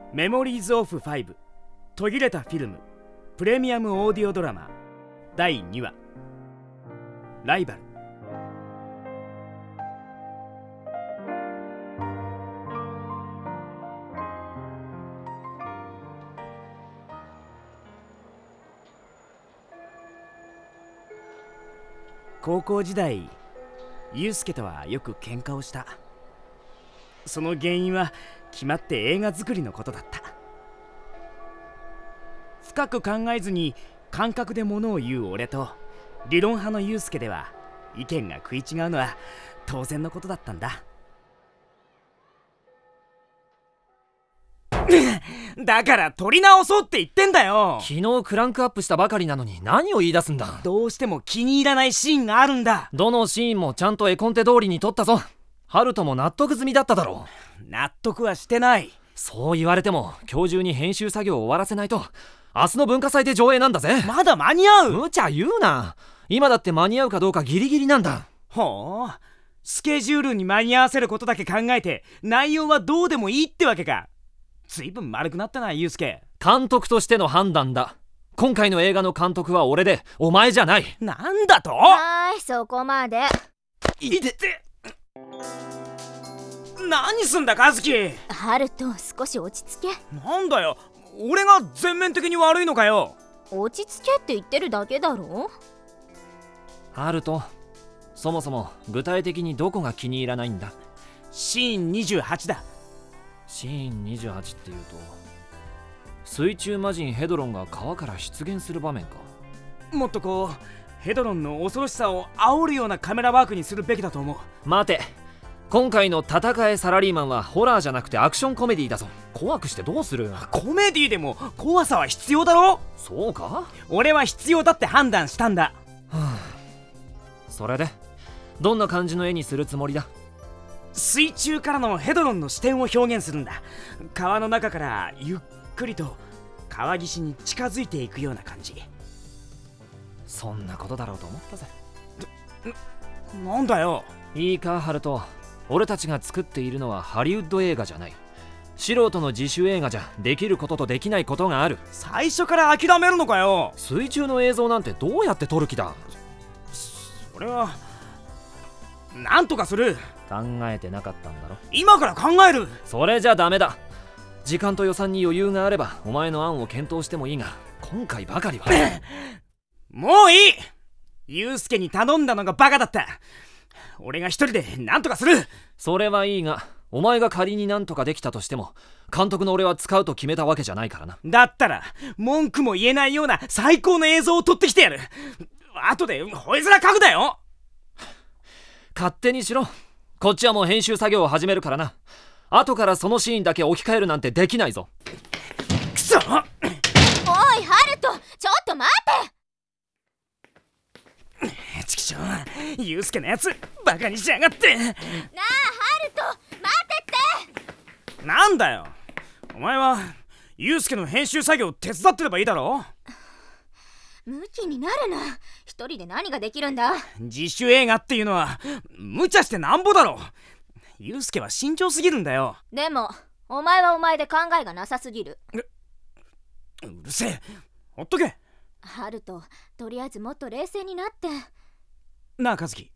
メモリーズオフ5途切れたフィルムプレミアムオーディオドラマ第2話ライバル。高校時代、ユウスケとはよく喧嘩をした。その原因は決まって映画作りのことだった。深く考えずに感覚で物を言う俺と理論派のユウスケでは意見が食い違うのは当然のことだったんだ。だから撮り直そうって言ってんだよ。 昨日クランクアップしたばかりなのに何を言い出すんだ。 どうしても気に入らないシーンがあるんだ。 どのシーンもちゃんと絵コンテ通りに撮ったぞ。ハルトも納得済みだっただろう。 納得はしてない。 そう言われても今日中に編集作業を終わらせないと明日の文化祭で上映なんだぜ。 まだ間に合う。 無茶言うな。今だって間に合うかどうかギリギリなんだ。 ほう、スケジュールに間に合わせることだけ考えて内容はどうでもいいってわけか。ずいぶん丸くなったなユウスケ。 監督としての判断だ。今回の映画の監督は俺でお前じゃない。 なんだと。 はーい、そこまで。 いてて。何すんだカズキ。 ハルト、少し落ち着け。 なんだよ、俺が全面的に悪いのかよ。 落ち着けって言ってるだけだろ。 ハルト、そもそも具体的にどこが気に入らないんだ。 シーン28だ。 シーン28っていうと水中魔人ヘドロンが川から出現する場面か。 もっとこうヘドロンの恐ろしさを煽るようなカメラワークにするべきだと思う。 待て、今回の戦えサラリーマンはホラーじゃなくてアクションコメディだぞ。怖くしてどうする。 コメディでも怖さは必要だろ。 そうか。 俺は必要だって判断したんだ。 それでどんな感じの絵にするつもりだ。 水中からのヘドロンの視点を表現するんだ。川の中からゆっくりと川岸に近づいていくような感じ。 そんなことだろうと思ったぜ。 なんだよ。 いいかハルト、俺たちが作っているのはハリウッド映画じゃない。素人の自主映画じゃできることとできないことがある。 最初から諦めるのかよ。 水中の映像なんてどうやって撮る気だ。 それはなんとかする。 考えてなかったんだろ。 今から考える。 それじゃダメだ。時間と予算に余裕があればお前の案を検討してもいいが、今回ばかりはもういい。ユウスケに頼んだのがバカだった。俺が一人で何とかする。 それはいいが、お前が仮に何とかできたとしても監督の俺は使うと決めたわけじゃないからな。 だったら文句も言えないような最高の映像を撮ってきてやる。後でほえづら書くだよ。 勝手にしろ。こっちはもう編集作業を始めるからな。後からそのシーンだけ置き換えるなんてできないぞ。 くそ。おいハルト、ちょっと待って。ちきしょう、ユウスケのやつバカにしやがって。 なあハルト、待ってって。 なんだよ、お前はユウスケの編集作業を手伝ってればいいだろ。 ムキになるな。一人で何ができるんだ。 自主映画っていうのは無茶してなんぼだろ。ユウスケは慎重すぎるんだよ。 でもお前はお前で考えがなさすぎる。 うるせえ、ほっとけ。 ハルト、とりあえずもっと冷静になって。 なあカズキ、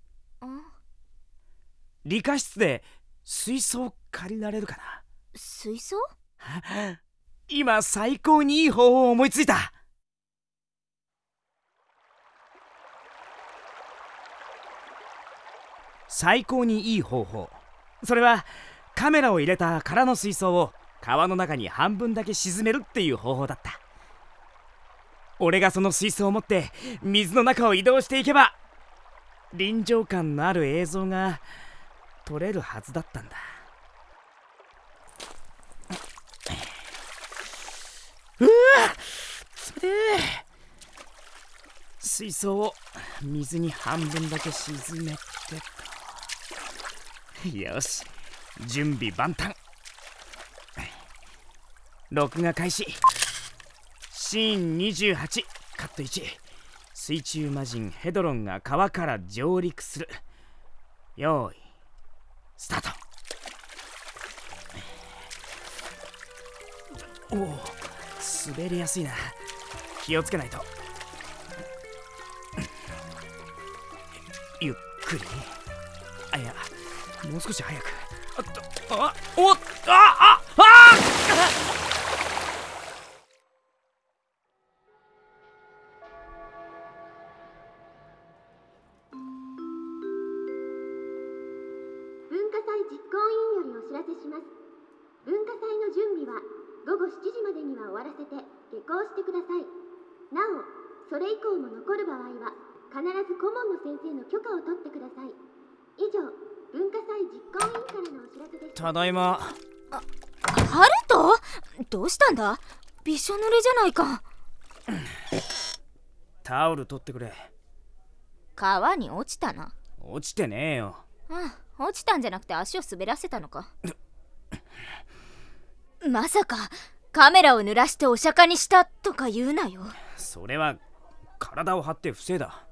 理科室で水槽借りられるかな。 水槽？ 今最高にいい方法を思いついた。最高にいい方法、それはカメラを入れた空の水槽を川の中に半分だけ沈めるっていう方法だった。俺がその水槽を持って水の中を移動していけば臨場感のある映像が撮れるはずだったんだ。うわっ、冷てえ。水槽を水に半分だけ沈めてと。よし、準備万端。録画開始。シーン28カット1。水中魔人ヘドロンが川から上陸する。よーいスタート。 おお、滑りやすいな。気をつけないと。ゆっくり。あ、いや、もう少し早く。 文化祭実行委員よりお知らせします。文化祭の準備は午後7時までには終わらせて下校してください。なお、それ以降も残る場合は必ず顧問の先生の許可を取ってください。以上、文化祭実行委員からのお知らせです。 ただいま。 ハルト、どうしたんだ？びしょ濡れじゃないか。 タオル取ってくれ。 川に落ちたな。 落ちてねえよ。 落ちたんじゃなくて足を滑らせたのか。まさかカメラを濡らしてお釈迦にしたとか言うなよ。 それは体を張って防いだ。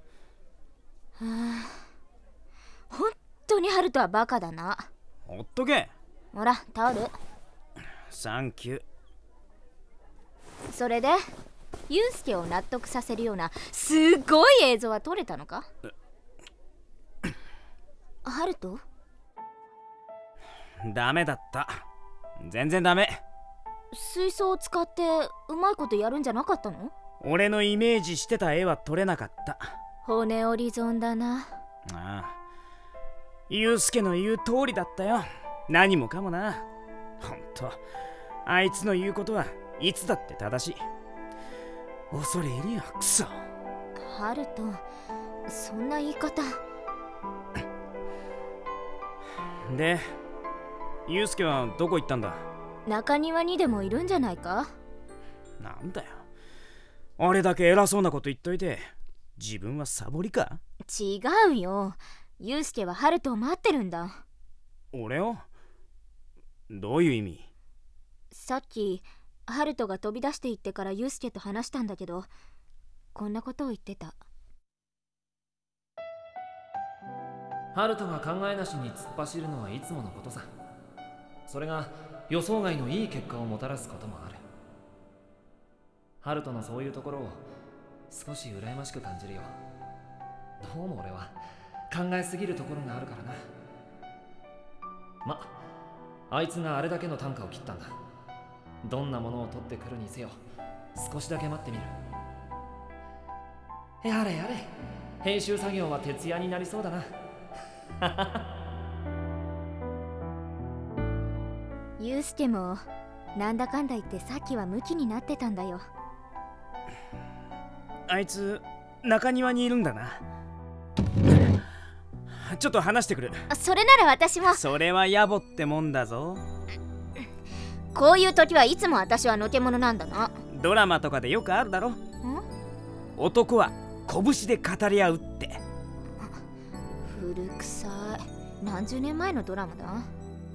本当にハルトはバカだな。 ほっとけ。 ほら、タオル。 サンキュー。 それでユウスケを納得させるようなすごい映像は撮れたのか？ハルト？ ダメだった。全然ダメ。 水槽を使ってうまいことやるんじゃなかったの？ 俺のイメージしてた絵は撮れなかった。 骨折り損だな。 ああ、ユウスケの言う通りだったよ。何もかもな。ほんと、あいつの言うことはいつだって正しい。恐れ入るよ、クソ。 ハルト、そんな言い方。 で、ユウスケはどこ行ったんだ？ 中庭にでもいるんじゃないか？ なんだよ、あれだけ偉そうなこと言っといて自分はサボりか？ 違うよ、ユウスケはハルトを待ってるんだ。 俺を？どういう意味？ さっきハルトが飛び出して行ってからユウスケと話したんだけど、こんなことを言ってた。 ハルトが考えなしに突っ走るのはいつものことさ。それが予想外のいい結果をもたらすこともある。ハルトのそういうところを少し羨ましく感じるよ。どうも俺は考えすぎるところがあるからな。あいつがあれだけの単価を切ったんだ。どんなものを取ってくるにせよ少しだけ待ってみる。やれやれ、編集作業は徹夜になりそうだな。 ユウスケもなんだかんだ言ってさっきはムキになってたんだよ。 あいつ中庭にいるんだな。ちょっと話してくる。 それなら私も。 それは野暮ってもんだぞ。 こういう時はいつも私はのけ者なんだな。 ドラマとかでよくあるだろ。男は拳で語り合うって。 古臭い。何十年前のドラマだ。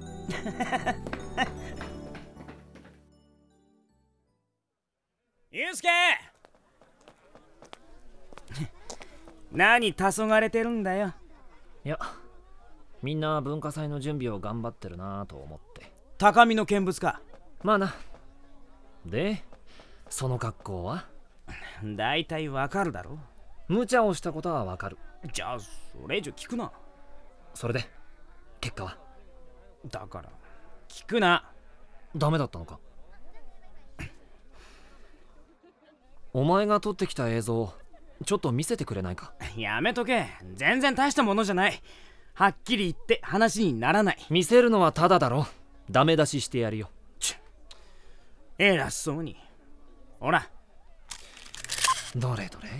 ユウスケ何黄昏てるんだよ。 いや、みんな文化祭の準備を頑張ってるなと思って。 高みの見物か。 まあな。で、その格好は？ だいたいわかるだろ。 無茶をしたことはわかる。 じゃあそれ以上聞くな。 それで結果は？ だから聞くな。 ダメだったのか？お前が撮ってきた映像ちょっと見せてくれないか？ やめとけ。全然大したものじゃない。はっきり言って話にならない。 見せるのはタダだろ。ダメ出ししてやるよ。 偉そうに。ほら。 どれどれ。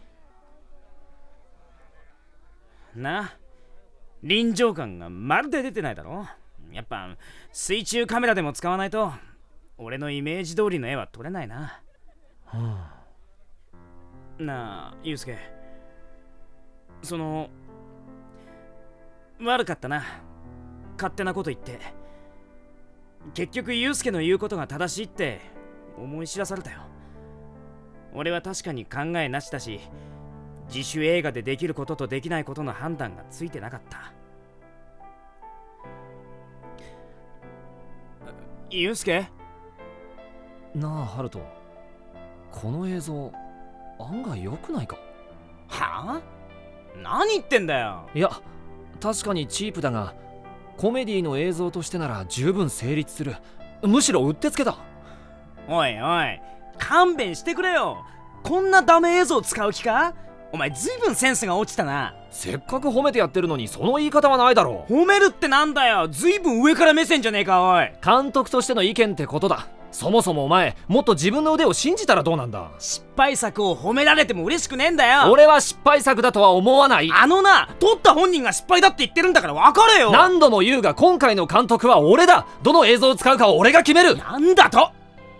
な、臨場感がまるで出てないだろ。やっぱ水中カメラでも使わないと俺のイメージ通りの絵は撮れないな。なあ、ユウスケ、悪かったな。勝手なこと言って。結局ユウスケの言うことが正しいって思い知らされたよ。俺は確かに考えなしだし、自主映画でできることとできないことの判断がついてなかった。ユウスケ？ なあハルト、この映像案外良くないか？ はあ？何言ってんだよ。 いや確かにチープだが、コメディの映像としてなら十分成立する。むしろうってつけだ。 おいおい、勘弁してくれよ。こんなダメ映像使う気か？お前ずいぶんセンスが落ちたな。 せっかく褒めてやってるのにその言い方はないだろう。 褒めるってなんだよ。ずいぶん上から目線じゃねえか。おい、 監督としての意見ってことだ。そもそもお前もっと自分の腕を信じたらどうなんだ。 失敗作を褒められても嬉しくねえんだよ。 俺は失敗作だとは思わない。 撮った本人が失敗だって言ってるんだから分かれよ。 何度も言うが今回の監督は俺だ。どの映像を使うかは俺が決める。 なんだと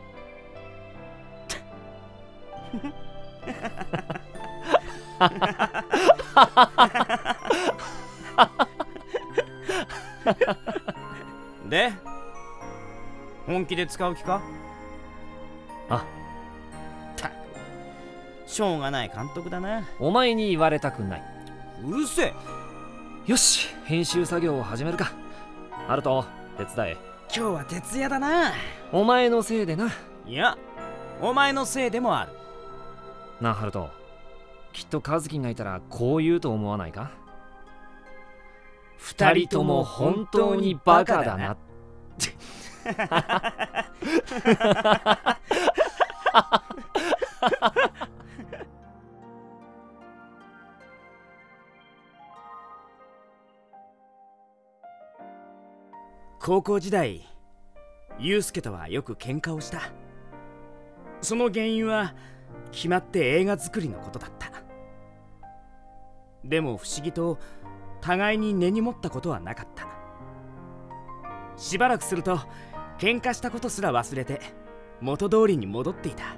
で、本気で使う気か？ あ、 たく、しょうがない監督だな。 お前に言われたくない。 うるせえ。 よし、編集作業を始めるか。ハルト、手伝え。 今日は徹夜だな。 お前のせいでな。 いや、お前のせいでもある。 なあハルト、きっと和樹がいたらこう言うと思わないか？二人とも本当にバカだな。 高校時代、ユウスケとはよく喧嘩をした。その原因は決まって映画作りのことだった。でも不思議と互いに根に持ったことはなかった。しばらくすると喧嘩したことすら忘れて元通りに戻っていた。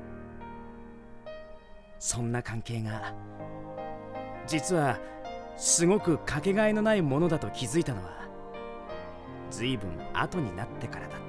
そんな関係が実はすごくかけがえのないものだと気づいたのはずいぶん後になってからだった。